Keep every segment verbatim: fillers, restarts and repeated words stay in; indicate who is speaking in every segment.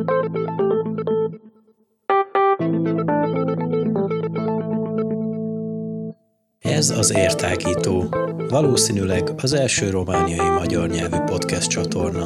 Speaker 1: Ez az Értágító, valószínűleg az első romániai magyar nyelvű podcast csatorna.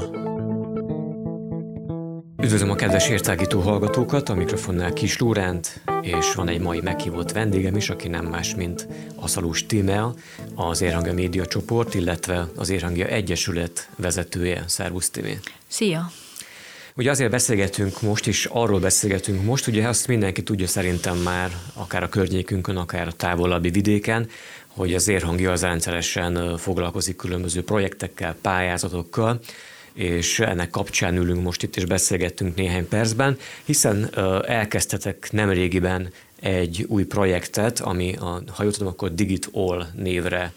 Speaker 2: Üdvözlöm a kedves Értágító hallgatókat, a mikrofonnál Kis Lóránt, és van egy mai meghívott vendégem is, aki nem más, mint Aszalós Tímea, az Érhangja Média Csoport, illetve az Érhangja Egyesület vezetője. Szervusz, Tímé!
Speaker 3: Szia!
Speaker 2: Ugye azért beszélgetünk most, és arról beszélgetünk most, ugye azt mindenki tudja szerintem már, akár a környékünkön, akár a távolabbi vidéken, hogy az Érhangja az rendszeresen foglalkozik különböző projektekkel, pályázatokkal, és ennek kapcsán ülünk most itt, és beszélgettünk néhány percben, hiszen elkezdtetek nemrégiben egy új projektet, ami, a, ha jól tudom, akkor DigitAll névre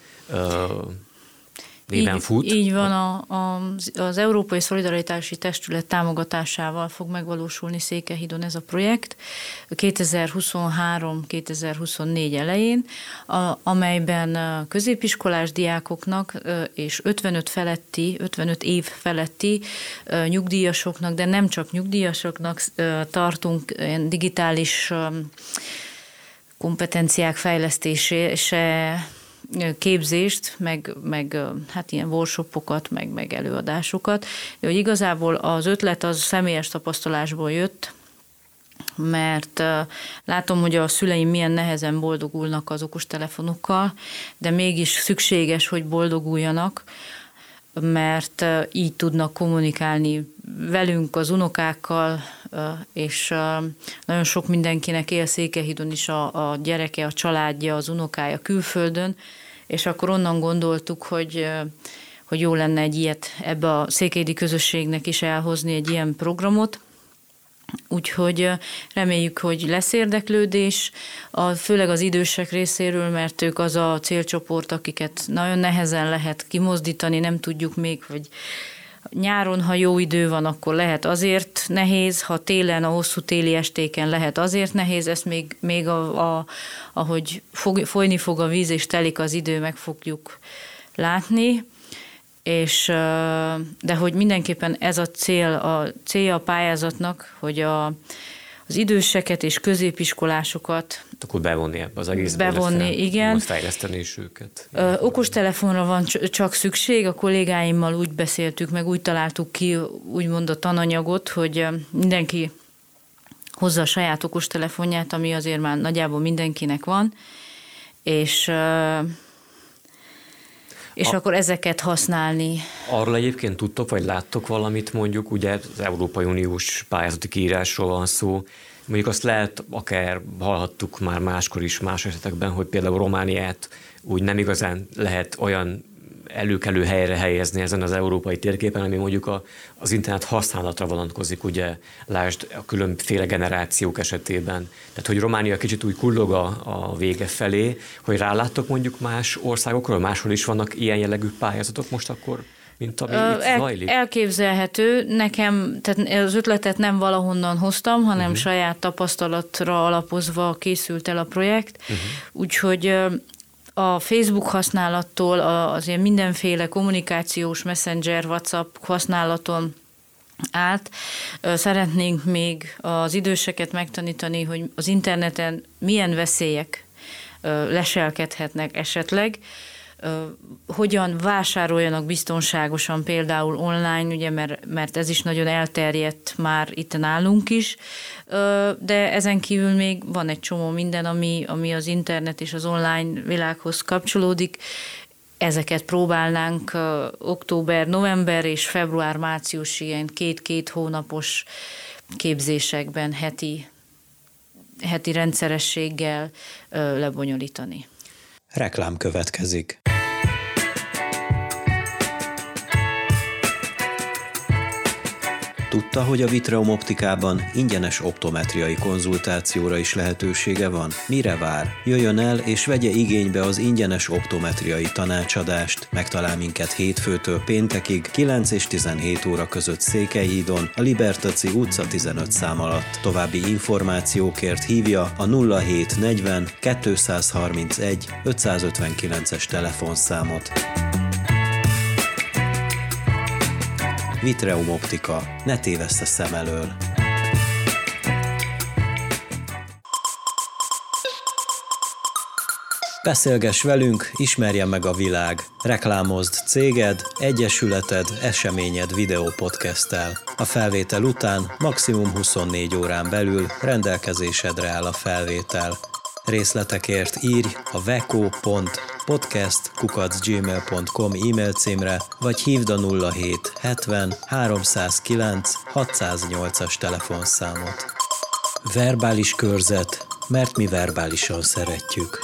Speaker 2: néven
Speaker 3: így,
Speaker 2: fut.
Speaker 3: Így van, a, a, az Európai Szolidaritási Testület támogatásával fog megvalósulni Székelyhídon ez a projekt kétezer-huszonhárom kétezer-huszonnégy elején, a, amelyben középiskolás diákoknak és ötvenöt feletti, ötvenöt év feletti nyugdíjasoknak, de nem csak nyugdíjasoknak tartunk digitális kompetenciák fejlesztése, képzést, meg, meg hát ilyen workshopokat, meg, meg előadásokat. De hogy igazából az ötlet az személyes tapasztalásból jött, mert látom, hogy a szüleim milyen nehezen boldogulnak az okostelefonokkal, de mégis szükséges, hogy boldoguljanak, mert így tudnak kommunikálni velünk, az unokákkal, és nagyon sok mindenkinek él Székelyhídon is a, a gyereke, a családja, az unokája külföldön, és akkor onnan gondoltuk, hogy, hogy jó lenne egy ilyet ebbe a székelyhídi közösségnek is elhozni egy ilyen programot. Úgyhogy reméljük, hogy lesz érdeklődés, a, főleg az idősek részéről, mert ők az a célcsoport, akiket nagyon nehezen lehet kimozdítani, nem tudjuk még, hogy nyáron, ha jó idő van, akkor lehet azért nehéz, ha télen, a hosszú téli estéken lehet azért nehéz, ezt még, még a, a, ahogy fog, folyni fog a víz és telik az idő, meg fogjuk látni. És, de hogy mindenképpen ez a cél, a célja a pályázatnak, hogy a, az időseket és középiskolásokat
Speaker 2: akkor bevonni ebbe az egészbe.
Speaker 3: Bevonni, igen.
Speaker 2: Fejleszteni is őket.
Speaker 3: Okostelefonra van csak szükség, a kollégáimmal úgy beszéltük, meg úgy találtuk ki, úgymond a tananyagot, hogy mindenki hozza a saját okostelefonját, ami azért már nagyjából mindenkinek van, és és a, akkor ezeket használni.
Speaker 2: Arról egyébként tudtok, vagy láttok valamit, mondjuk, ugye az Európai Uniós pályázati kiírásról van szó, mondjuk azt lehet, akár hallhattuk már máskor is, más esetekben, hogy például Romániát úgy nem igazán lehet olyan előkelő helyre helyezni ezen az európai térképen, ami mondjuk a, az internet használatra vonatkozik, ugye, lásd a különféle generációk esetében. Tehát, hogy Románia kicsit úgy kullog a, a vége felé, hogy ráláttok mondjuk más országokról, máshol is vannak ilyen jellegű pályázatok most akkor, mint ami Ö, itt
Speaker 3: el,
Speaker 2: zajlik?
Speaker 3: Elképzelhető. Nekem, tehát az ötletet nem valahonnan hoztam, hanem uh-huh. saját tapasztalatra alapozva készült el a projekt. Uh-huh. Úgyhogy a Facebook használattól az ilyen mindenféle kommunikációs messenger, WhatsApp használaton át szeretnénk még az időseket megtanítani, hogy az interneten milyen veszélyek leselkedhetnek esetleg, hogyan vásároljanak biztonságosan például online, ugye, mert, mert ez is nagyon elterjedt már itt nálunk is, de ezen kívül még van egy csomó minden, ami, ami az internet és az online világhoz kapcsolódik. Ezeket próbálnánk október, november és február-március ilyen két-két hónapos képzésekben, heti, heti rendszerességgel lebonyolítani.
Speaker 1: Reklám következik. Tudta, hogy a Vitreum Optikában ingyenes optometriai konzultációra is lehetősége van? Mire vár? Jöjjön el és vegye igénybe az ingyenes optometriai tanácsadást. Megtalál minket hétfőtől péntekig, kilenc és tizenhét óra között Székelyhídon, a Libertaci utca tizenöt szám alatt. További információkért hívja a nulla hét negyven kétszázharmincegy ötszázötvenkilences telefonszámot. Vitreum Optika. Ne tévessz a szem elől! Beszélgess velünk, ismerjen meg a világ. Reklámozd céged, egyesületed, eseményed videópodcasttel. A felvétel után maximum huszonnégy órán belül rendelkezésedre áll a felvétel. Részletekért írj a veko pont podcast kukac gmail pont com e-mail címre, vagy hívd a nulla hét hetven háromszázkilenc hatszáznyolcas telefonszámot. Verbális körzet, mert mi verbálisan szeretjük.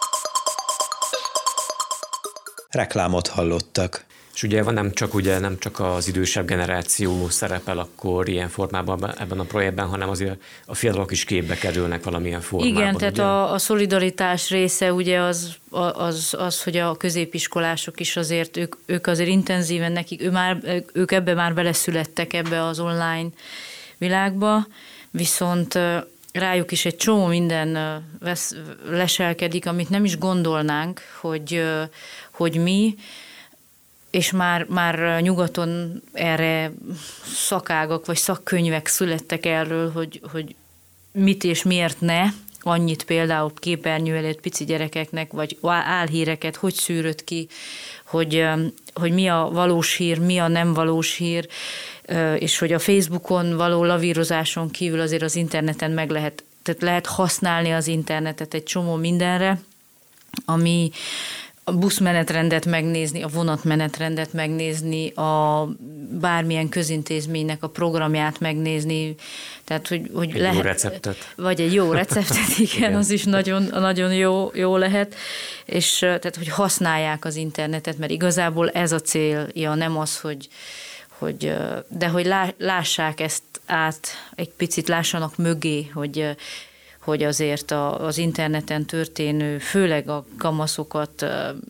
Speaker 1: Reklámot hallottak.
Speaker 2: És ugye van nem csak, ugye nem csak az idősebb generáció szerepel akkor ilyen formában ebben a projektben, hanem azért a fiatalok is képbe kerülnek valamilyen formában.
Speaker 3: Igen, tehát
Speaker 2: ugye?
Speaker 3: a, a szolidaritás része ugye az, az, az, hogy a középiskolások is azért, ők, ők azért intenzíven nekik, ő már, ők ebbe már beleszülettek ebbe az online világba, viszont rájuk is egy csomó minden vesz, leselkedik, amit nem is gondolnánk, hogy, hogy mi, és már, már nyugaton erre szakágak vagy szakkönyvek születtek erről, hogy, hogy mit és miért ne, annyit például képernyő előtt pici gyerekeknek, vagy álhíreket, hogy szűrött ki, hogy, hogy mi a valós hír, mi a nem valós hír, és hogy a Facebookon való lavírozáson kívül azért az interneten meg lehet, tehát lehet használni az internetet egy csomó mindenre, ami a buszmenetrendet megnézni, a vonatmenetrendet megnézni, a bármilyen közintézménynek a programját megnézni, tehát hogy, hogy
Speaker 2: egy
Speaker 3: lehet,
Speaker 2: jó receptet.
Speaker 3: Vagy egy jó receptet, igen, igen. Az is nagyon, nagyon jó, jó lehet, és tehát, hogy használják az internetet, mert igazából ez a célja, nem az, hogy, hogy de hogy lássák ezt át, egy picit lássanak mögé, hogy hogy azért az interneten történő, főleg a kamaszokat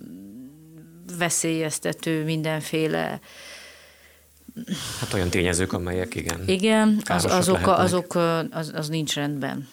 Speaker 3: veszélyeztető mindenféle...
Speaker 2: Hát olyan tényezők, amelyek igen.
Speaker 3: Igen, az, azok, azok az, az nincs rendben.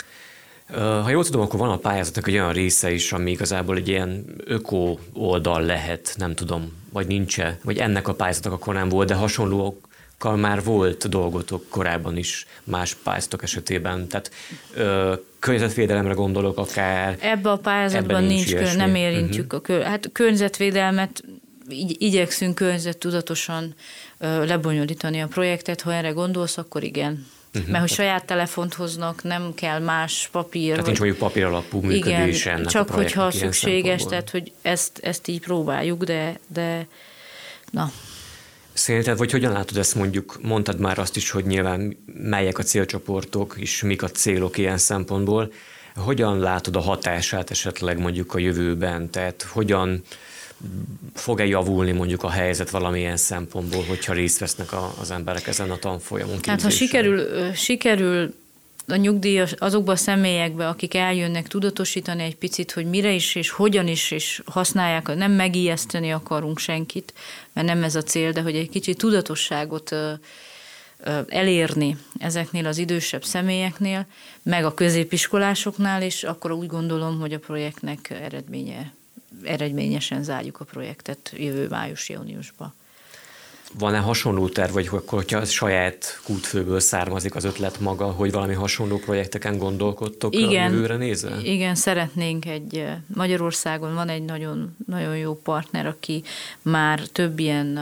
Speaker 2: Ha jól tudom, akkor van a pályázatnak egy olyan része is, ami igazából egy ilyen öko oldal lehet, nem tudom, vagy nincs-e, vagy ennek a pályázatnak akkor nem volt, de hasonlók már volt dolgotok korábban is más pályázatok esetében, tehát ö, környezetvédelemre gondolok akár.
Speaker 3: Ebben a pályázatban nincs, nincs nem érintjük uh-huh. a kör, hát környezetvédelmet, igy, igyekszünk környezettudatosan ö, lebonyolítani a projektet, ha erre gondolsz, akkor igen. Uh-huh. Mert hogy saját telefont hoznak, nem kell más papír.
Speaker 2: Tehát nincs mondjuk papír alapú működése ennek
Speaker 3: csak
Speaker 2: a
Speaker 3: hogyha szükséges, tehát hogy ezt, ezt így próbáljuk, de, de na.
Speaker 2: Szerinted, vagy hogyan látod ezt mondjuk, mondtad már azt is, hogy nyilván melyek a célcsoportok, és mik a célok ilyen szempontból. Hogyan látod a hatását esetleg mondjuk a jövőben? Tehát hogyan fog-e javulni mondjuk a helyzet valamilyen szempontból, hogyha részt vesznek a, az emberek ezen a tanfolyamon?
Speaker 3: Hát ha sikerül, sikerül a nyugdíjas, azokba a személyekbe, akik eljönnek tudatosítani egy picit, hogy mire is és hogyan is és használják, nem megijeszteni akarunk senkit, mert nem ez a cél, de hogy egy kicsit tudatosságot ö, ö, elérni ezeknél az idősebb személyeknél, meg a középiskolásoknál, és akkor úgy gondolom, hogy a projektnek eredménye, eredményesen zárjuk a projektet jövő május-júniusban.
Speaker 2: Van-e hasonló terv, vagy akkor, hogyha a saját kútfőből származik az ötlet maga, hogy valami hasonló projekteken gondolkodtok igen, a jövőre nézve?
Speaker 3: Igen, szeretnénk egy, Magyarországon van egy nagyon, nagyon jó partner, aki már több ilyen,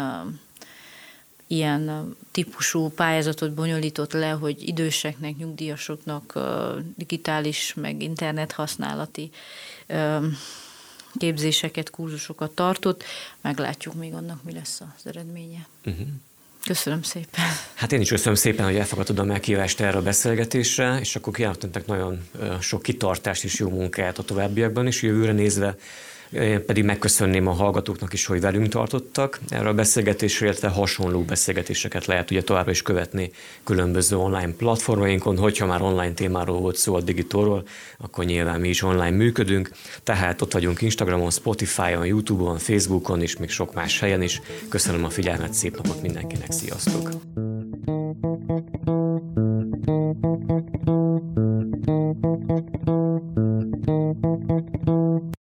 Speaker 3: ilyen típusú pályázatot bonyolított le, hogy időseknek, nyugdíjasoknak digitális, meg internet használati képzéseket, kurzusokat tartott. Meglátjuk még annak, mi lesz az eredménye. Uh-huh. Köszönöm szépen.
Speaker 2: Hát én is köszönöm szépen, hogy elfogadtad a meghívást erre a beszélgetésre, és akkor kívánok nektek nagyon sok kitartást és jó munkát a továbbiakban is, jövőre nézve. Én pedig megköszönném a hallgatóknak is, hogy velünk tartottak erre a beszélgetésre, illetve hasonló beszélgetéseket lehet ugye továbbra is követni különböző online platformainkon, hogyha már online témáról volt szó, a Digitalról, akkor nyilván mi is online működünk, tehát ott vagyunk Instagramon, Spotify-on, YouTube-on, Facebookon és még sok más helyen is. Köszönöm a figyelmet, szép napot mindenkinek, sziasztok!